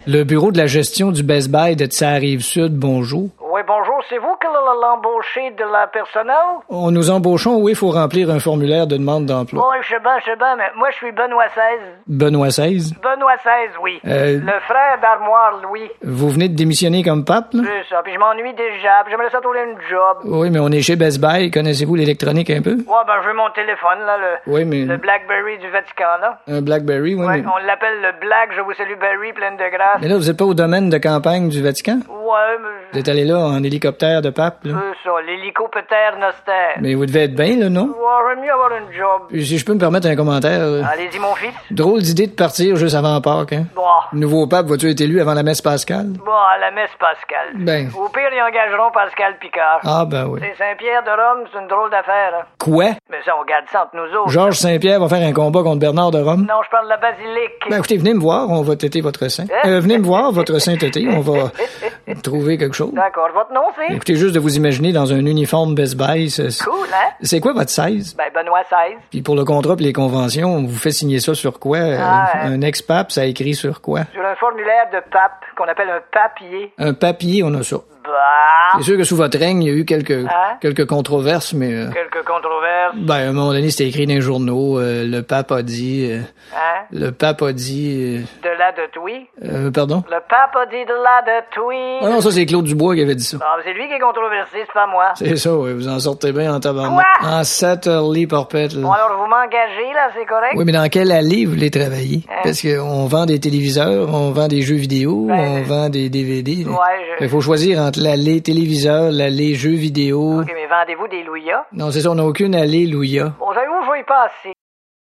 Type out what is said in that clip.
Le bureau de la gestion du Best Buy de Tsar-Rive-Sud, bonjour. Oui, bonjour, c'est vous que l'embauché de la personnel? On nous embauchons, oui, il faut remplir un formulaire de demande d'emploi. Oui, je sais bien, mais moi, je suis Benoît XVI. Benoît XVI? Benoît XVI, oui. Le frère d'Armoire Louis. Vous venez de démissionner comme pape, là? C'est ça, puis je m'ennuie déjà, puis j'aimerais ça trouver une job. Oui, mais on est chez Best Buy, connaissez-vous l'électronique un peu? Ouais, ben, je veux mon téléphone, là, le BlackBerry du Vatican, là. Un BlackBerry, oui, Ouais, mais... on l'appelle le Black, je vous salue Berry, pleine de grâce. Mais là, vous êtes pas au domaine de campagne du Vatican? Ouais, mais... Vous êtes allé là en hélicoptère de pape, là? C'est ça, l'hélicoptère nostère. Mais vous devez être bien, là, non? Ouais, j'aime mieux avoir une job. Puis si je peux me permettre un commentaire... Allez-y, mon fils. Drôle d'idée de partir juste avant Pâques, hein? Bon. Le nouveau pape va-tu être élu avant la messe pascale? Bon, à la messe Pascal. Ben. Au pire, ils engageront Pascal Picard. Ah, ben oui. C'est Saint-Pierre de Rome, c'est une drôle d'affaire, hein. Quoi? Mais ça, on garde ça entre nous autres. Georges Saint-Pierre va faire un combat contre Bernard de Rome? Non, je parle de la basilique. Ben écoutez, venez me voir, on va têter votre saint. Venez me voir, votre sainteté, on va trouver quelque chose. D'accord, votre nom, c'est? Écoutez, juste de vous imaginer dans un uniforme Best Buy, Cool, hein? c'est quoi votre 16? Ben, Benoît XVI. Puis pour le contrat pis les conventions, on vous fait signer ça sur quoi? Un ex-pape, ça écrit sur quoi? Sur un formulaire de pape, qu'on appelle un papier. Un papier, on a ça. Bah. C'est sûr que sous votre règne, il y a eu quelques controverses, mais... Quelques controverses. Ben, à un moment donné, c'était écrit dans les journaux, le pape a dit... Hein? Le pape a dit... De là de Tuy. Pardon? Le pape a dit de là de Tuy. Ah non, ça c'est Claude Dubois qui avait dit ça. Ah, c'est lui qui est controversé, c'est pas moi. C'est ça, oui, vous en sortez bien en tabarnak. Quoi? En Satterley Porpette, là. Bon, alors, vous m'engagez, là, c'est correct? Oui, mais dans quelle allée vous voulez travailler? Hein? Parce qu'on vend des téléviseurs, on vend des jeux vidéo, on vend des DVD. Ouais, Il faut choisir entre l'allée téléviseur, l'allée jeux vidéo. OK, mais vendez-vous des louillas? Non, c'est ça, on n'a aucune allée Louia. Bon, savez-vous, je vais y passer.